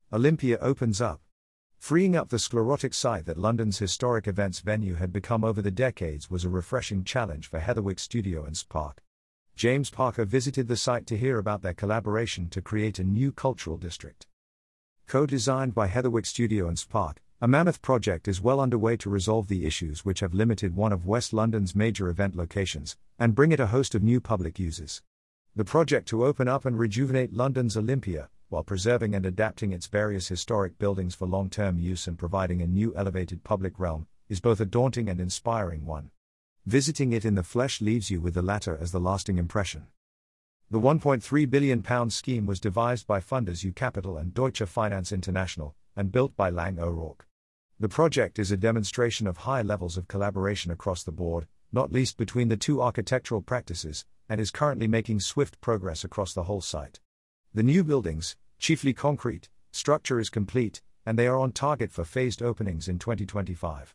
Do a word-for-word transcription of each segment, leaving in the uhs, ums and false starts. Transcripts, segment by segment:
Olympia opens up. Freeing up the sclerotic site that London's historic events venue had become over the decades was a refreshing challenge for Heatherwick Studio and Spark. James Parker visited the site to hear about their collaboration to create a new cultural district. Co-designed by Heatherwick Studio and Spark, a mammoth project is well underway to resolve the issues which have limited one of West London's major event locations, and bring it a host of new public uses. The project to open up and rejuvenate London's Olympia, while preserving and adapting its various historic buildings for long-term use and providing a new elevated public realm, is both a daunting and inspiring one. Visiting it in the flesh leaves you with the latter as the lasting impression. The one point three billion pounds scheme was devised by funders U Capital and Deutsche Finance International, and built by Lang O'Rourke. The project is a demonstration of high levels of collaboration across the board, not least between the two architectural practices, and is currently making swift progress across the whole site. The new buildings, chiefly concrete, structure is complete, and they are on target for phased openings in twenty twenty-five.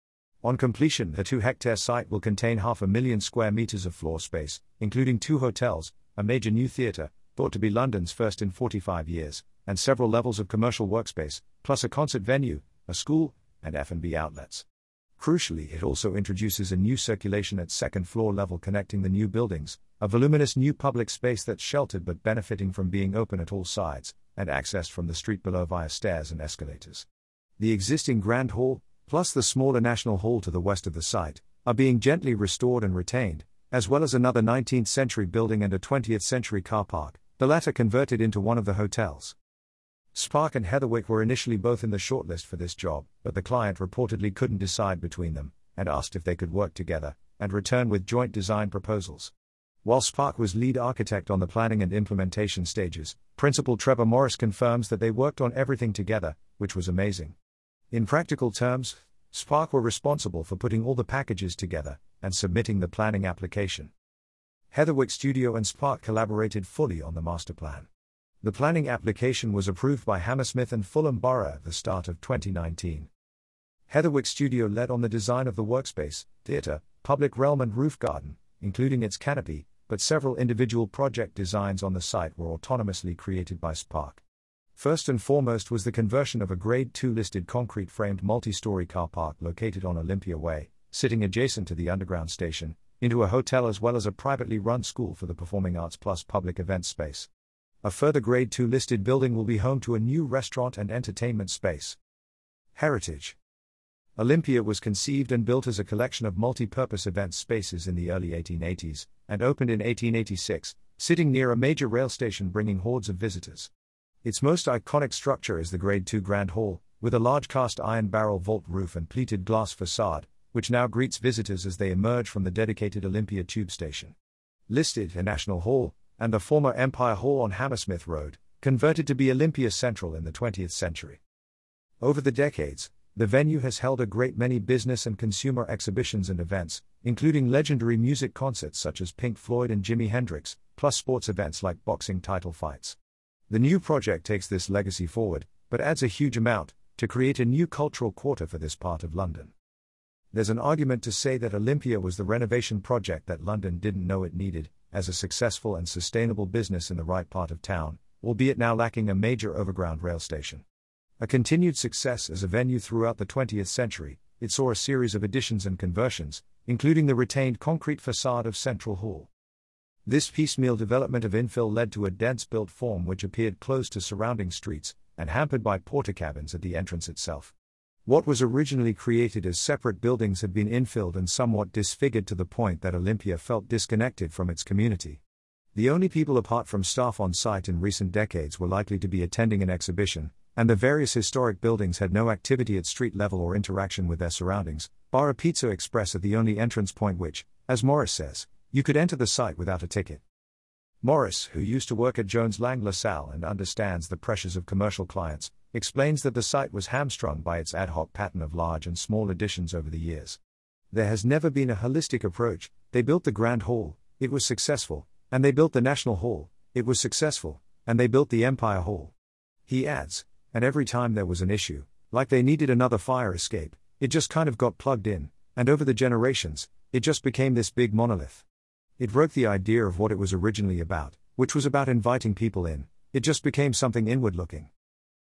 On completion, the two-hectare site will contain half a million square meters of floor space, including two hotels, a major new theatre, thought to be London's first in forty-five years, and several levels of commercial workspace, plus a concert venue, a school, and F and B outlets. Crucially, it also introduces a new circulation at second floor level connecting the new buildings, a voluminous new public space that's sheltered but benefiting from being open at all sides, and accessed from the street below via stairs and escalators. The existing Grand Hall, plus the smaller National Hall to the west of the site, are being gently restored and retained, as well as another nineteenth century building and a twentieth century car park, the latter converted into one of the hotels. Spark and Heatherwick were initially both in the shortlist for this job, but the client reportedly couldn't decide between them, and asked if they could work together, and return with joint design proposals. While Spark was lead architect on the planning and implementation stages, Principal Trevor Morris confirms that they worked on everything together, which was amazing. In practical terms, Spark were responsible for putting all the packages together, and submitting the planning application. Heatherwick Studio and Spark collaborated fully on the master plan. The planning application was approved by Hammersmith and Fulham Borough at the start of twenty nineteen. Heatherwick Studio led on the design of the workspace, theatre, public realm and roof garden, including its canopy, but several individual project designs on the site were autonomously created by Spark. First and foremost was the conversion of a Grade two listed concrete-framed multi-story car park located on Olympia Way, sitting adjacent to the Underground station, into a hotel as well as a privately run school for the performing arts plus public event space. A further Grade two listed building will be home to a new restaurant and entertainment space. Heritage. Olympia was conceived and built as a collection of multi-purpose event spaces in the early eighteen eighties, and opened in eighteen eighty-six, sitting near a major rail station bringing hordes of visitors. Its most iconic structure is the Grade two Grand Hall, with a large cast iron barrel vault roof and pleated glass facade, which now greets visitors as they emerge from the dedicated Olympia tube station. Listed a National Hall, and the former Empire Hall on Hammersmith Road, converted to be Olympia Central in the twentieth century. Over the decades, the venue has held a great many business and consumer exhibitions and events, including legendary music concerts such as Pink Floyd and Jimi Hendrix, plus sports events like boxing title fights. The new project takes this legacy forward, but adds a huge amount, to create a new cultural quarter for this part of London. There's an argument to say that Olympia was the renovation project that London didn't know it needed, as a successful and sustainable business in the right part of town, albeit now lacking a major overground rail station. A continued success as a venue throughout the twentieth century, it saw a series of additions and conversions, including the retained concrete facade of Central Hall. This piecemeal development of infill led to a dense built form which appeared close to surrounding streets, and hampered by porticabins at the entrance itself. What was originally created as separate buildings had been infilled and somewhat disfigured to the point that Olympia felt disconnected from its community. The only people apart from staff on site in recent decades were likely to be attending an exhibition, and the various historic buildings had no activity at street level or interaction with their surroundings, bar a Pizza Express at the only entrance point which, as Morris says, you could enter the site without a ticket. Morris, who used to work at Jones Lang LaSalle and understands the pressures of commercial clients, explains that the site was hamstrung by its ad hoc pattern of large and small additions over the years. There has never been a holistic approach. They built the Grand Hall, it was successful, and they built the National Hall, it was successful, and they built the Empire Hall. He adds, and every time there was an issue, like they needed another fire escape, it just kind of got plugged in, and over the generations, it just became this big monolith. It broke the idea of what it was originally about, which was about inviting people in. It just became something inward-looking.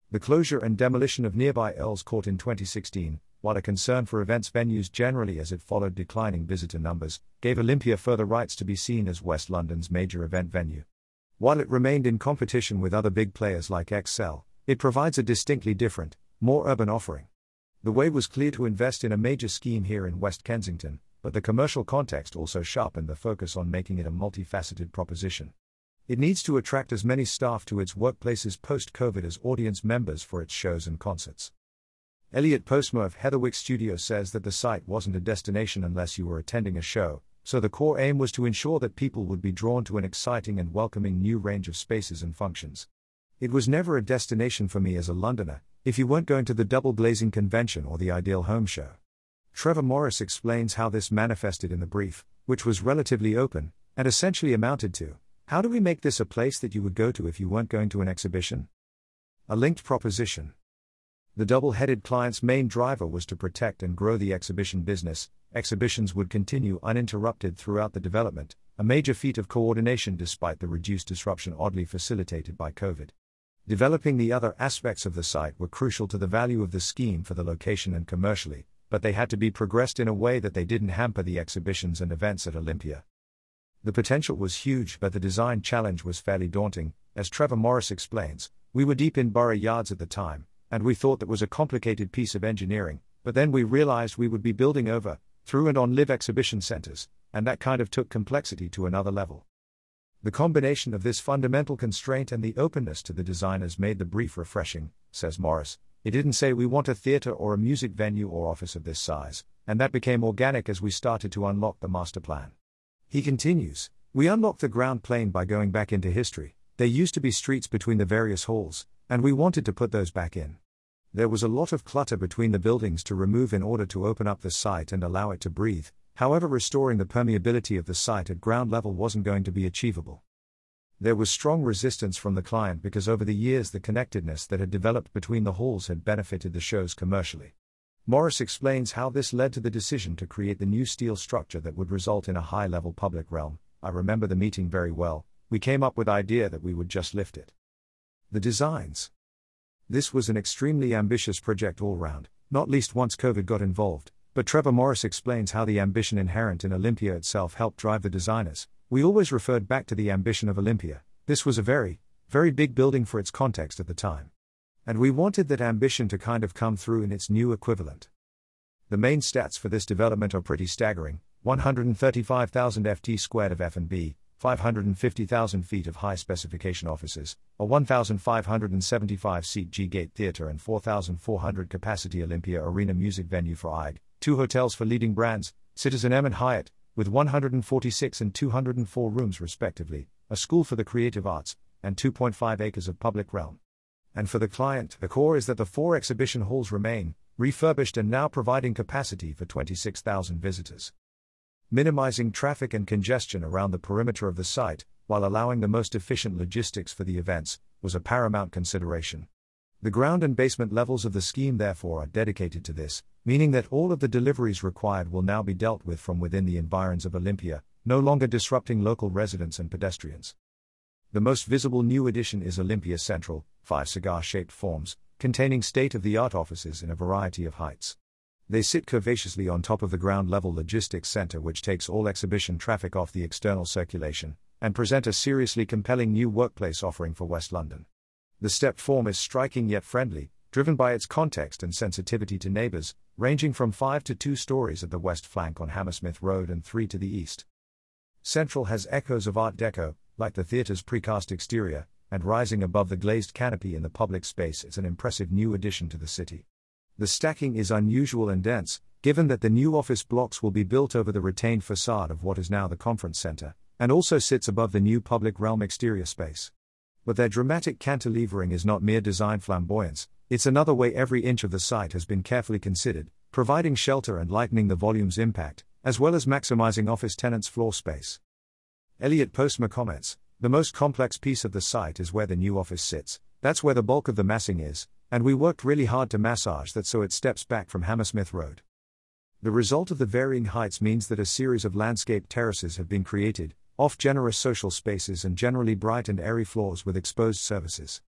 The closure and demolition of nearby Earls Court in twenty sixteen, while a concern for events venues generally as it followed declining visitor numbers, gave Olympia further rights to be seen as West London's major event venue. While it remained in competition with other big players like Excel, it provides a distinctly different, more urban offering. The way was clear to invest in a major scheme here in West Kensington, but the commercial context also sharpened the focus on making it a multifaceted proposition. It needs to attract as many staff to its workplaces post-COVID as audience members for its shows and concerts. Elliot Postma of Heatherwick Studios says that the site wasn't a destination unless you were attending a show, so the core aim was to ensure that people would be drawn to an exciting and welcoming new range of spaces and functions. It was never a destination for me as a Londoner, if you weren't going to the Double Glazing Convention or the Ideal Home Show. Trevor Morris explains how this manifested in the brief, which was relatively open, and essentially amounted to, how do we make this a place that you would go to if you weren't going to an exhibition? A linked proposition. The double-headed client's main driver was to protect and grow the exhibition business. Exhibitions would continue uninterrupted throughout the development, a major feat of coordination despite the reduced disruption oddly facilitated by COVID. Developing the other aspects of the site were crucial to the value of the scheme for the location and commercially, but they had to be progressed in a way that they didn't hamper the exhibitions and events at Olympia. The potential was huge, but the design challenge was fairly daunting. As Trevor Morris explains, we were deep in borough yards at the time, and we thought that was a complicated piece of engineering, but then we realized we would be building over, through and on live exhibition centers, and that kind of took complexity to another level. The combination of this fundamental constraint and the openness to the designers made the brief refreshing, says Morris. It didn't say we want a theatre or a music venue or office of this size, and that became organic as we started to unlock the master plan. He continues, we unlocked the ground plane by going back into history. There used to be streets between the various halls, and we wanted to put those back in. There was a lot of clutter between the buildings to remove in order to open up the site and allow it to breathe. However, restoring the permeability of the site at ground level wasn't going to be achievable. There was strong resistance from the client because over the years the connectedness that had developed between the halls had benefited the shows commercially. Morris explains how this led to the decision to create the new steel structure that would result in a high-level public realm. I remember the meeting very well. We came up with the idea that we would just lift it. The designs. This was an extremely ambitious project all round, not least once COVID got involved, but Trevor Morris explains how the ambition inherent in Olympia itself helped drive the designers. We always referred back to the ambition of Olympia. This was a very, very big building for its context at the time. And we wanted that ambition to kind of come through in its new equivalent. The main stats for this development are pretty staggering: one hundred thirty-five thousand F T squared of F and B, five hundred fifty thousand feet of high-specification offices, a one thousand five hundred seventy-five seat G-Gate Theatre and four thousand four hundred capacity Olympia Arena music venue for I G, two hotels for leading brands, Citizen M and Hyatt, with one hundred forty-six and two hundred four rooms respectively, a school for the creative arts, and two point five acres of public realm. And for the client, the core is that the four exhibition halls remain, refurbished and now providing capacity for twenty-six thousand visitors. Minimizing traffic and congestion around the perimeter of the site, while allowing the most efficient logistics for the events, was a paramount consideration. The ground and basement levels of the scheme therefore are dedicated to this, meaning that all of the deliveries required will now be dealt with from within the environs of Olympia, no longer disrupting local residents and pedestrians. The most visible new addition is Olympia Central, five cigar-shaped forms, containing state-of-the-art offices in a variety of heights. They sit curvaceously on top of the ground-level logistics center, which takes all exhibition traffic off the external circulation, and present a seriously compelling new workplace offering for West London. The stepped form is striking yet friendly, driven by its context and sensitivity to neighbours, ranging from five to two stories at the west flank on Hammersmith Road and three to the east. Central has echoes of Art Deco, like the theatre's precast exterior, and rising above the glazed canopy in the public space it's an impressive new addition to the city. The stacking is unusual and dense, given that the new office blocks will be built over the retained facade of what is now the conference centre, and also sits above the new public realm exterior space. But their dramatic cantilevering is not mere design flamboyance, it's another way every inch of the site has been carefully considered, providing shelter and lightening the volume's impact, as well as maximizing office tenants' floor space. Elliot Postma comments, the most complex piece of the site is where the new office sits, that's where the bulk of the massing is, and we worked really hard to massage that so it steps back from Hammersmith Road. The result of the varying heights means that a series of landscape terraces have been created, off generous social spaces and generally bright and airy floors with exposed surfaces.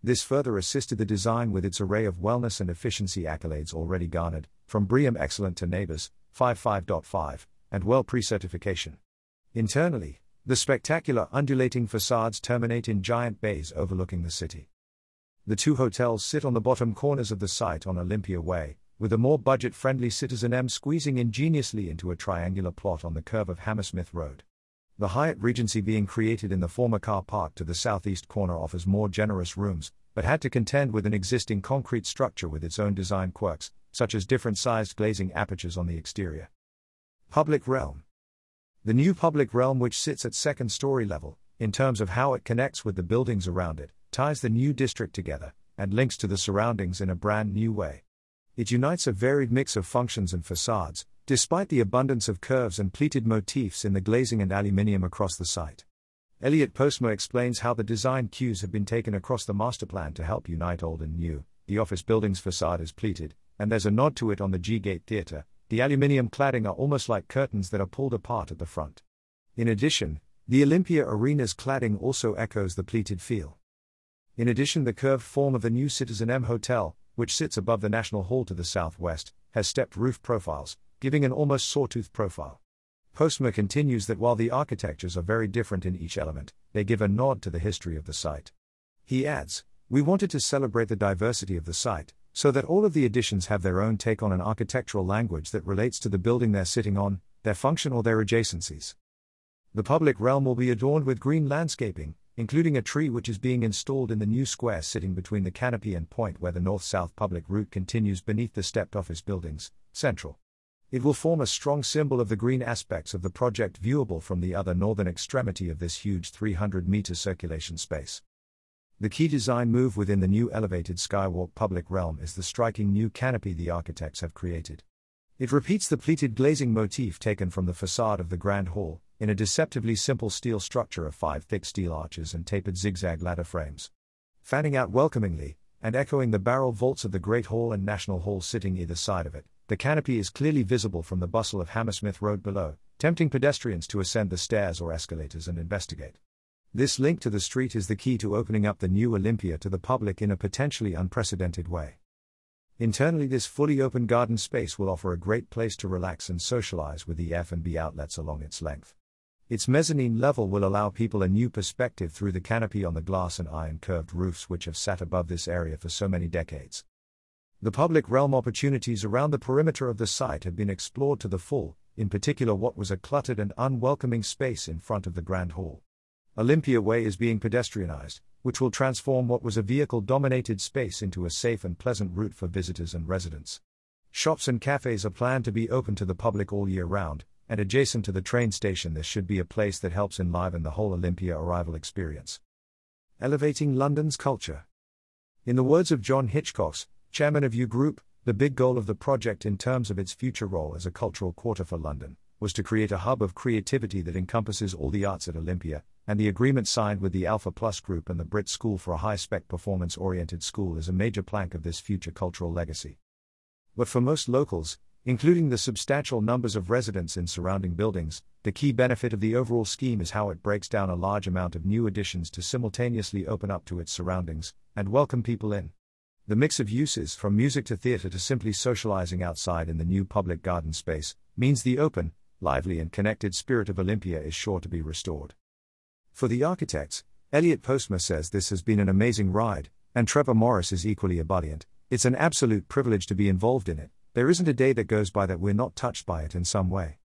This further assisted the design with its array of wellness and efficiency accolades already garnered, from BREEAM Excellent to NABERS five five point five, and WELL pre-certification. Internally, the spectacular undulating facades terminate in giant bays overlooking the city. The two hotels sit on the bottom corners of the site on Olympia Way, with a more budget-friendly Citizen M squeezing ingeniously into a triangular plot on the curve of Hammersmith Road. The Hyatt Regency being created in the former car park to the southeast corner offers more generous rooms, but had to contend with an existing concrete structure with its own design quirks, such as different-sized glazing apertures on the exterior. Public realm. The new public realm, which sits at second-story level, in terms of how it connects with the buildings around it, ties the new district together, and links to the surroundings in a brand new way. It unites a varied mix of functions and facades, despite the abundance of curves and pleated motifs in the glazing and aluminium across the site. Elliot Postma explains how the design cues have been taken across the master plan to help unite old and new. The office building's facade is pleated, and there's a nod to it on the G-Gate Theatre. The aluminium cladding are almost like curtains that are pulled apart at the front. In addition, the Olympia Arena's cladding also echoes the pleated feel. In addition, the curved form of the new Citizen M Hotel, which sits above the National Hall to the southwest, has stepped roof profiles, giving an almost sawtooth profile. Postma continues that while the architectures are very different in each element, they give a nod to the history of the site. He adds, "We wanted to celebrate the diversity of the site, so that all of the additions have their own take on an architectural language that relates to the building they're sitting on, their function or their adjacencies." The public realm will be adorned with green landscaping, including a tree which is being installed in the new square sitting between the canopy and point where the north-south public route continues beneath the stepped office buildings, central. It will form a strong symbol of the green aspects of the project viewable from the other northern extremity of this huge three hundred meter circulation space. The key design move within the new elevated skywalk public realm is the striking new canopy the architects have created. It repeats the pleated glazing motif taken from the facade of the Grand Hall, in a deceptively simple steel structure of five thick steel arches and tapered zigzag ladder frames. Fanning out welcomingly, and echoing the barrel vaults of the Great Hall and National Hall sitting either side of it, the canopy is clearly visible from the bustle of Hammersmith Road below, tempting pedestrians to ascend the stairs or escalators and investigate. This link to the street is the key to opening up the new Olympia to the public in a potentially unprecedented way. Internally, this fully open garden space will offer a great place to relax and socialize with the F and B outlets along its length. Its mezzanine level will allow people a new perspective through the canopy on the glass and iron curved roofs which have sat above this area for so many decades. The public realm opportunities around the perimeter of the site have been explored to the full, in particular what was a cluttered and unwelcoming space in front of the Grand Hall. Olympia Way is being pedestrianized, which will transform what was a vehicle-dominated space into a safe and pleasant route for visitors and residents. Shops and cafes are planned to be open to the public all year round, and adjacent to the train station this should be a place that helps enliven the whole Olympia arrival experience. Elevating London's culture. In the words of John Hitchcock, chairman of U Group, the big goal of the project in terms of its future role as a cultural quarter for London, was to create a hub of creativity that encompasses all the arts at Olympia, and the agreement signed with the Alpha Plus Group and the Brit School for a high-spec performance-oriented school is a major plank of this future cultural legacy. But for most locals, including the substantial numbers of residents in surrounding buildings, the key benefit of the overall scheme is how it breaks down a large amount of new additions to simultaneously open up to its surroundings, and welcome people in. The mix of uses, from music to theatre to simply socializing outside in the new public garden space, means the open, lively and connected spirit of Olympia is sure to be restored. For the architects, Elliot Postma says this has been an amazing ride, and Trevor Morris is equally ebullient. It's an absolute privilege to be involved in it. There isn't a day that goes by that we're not touched by it in some way.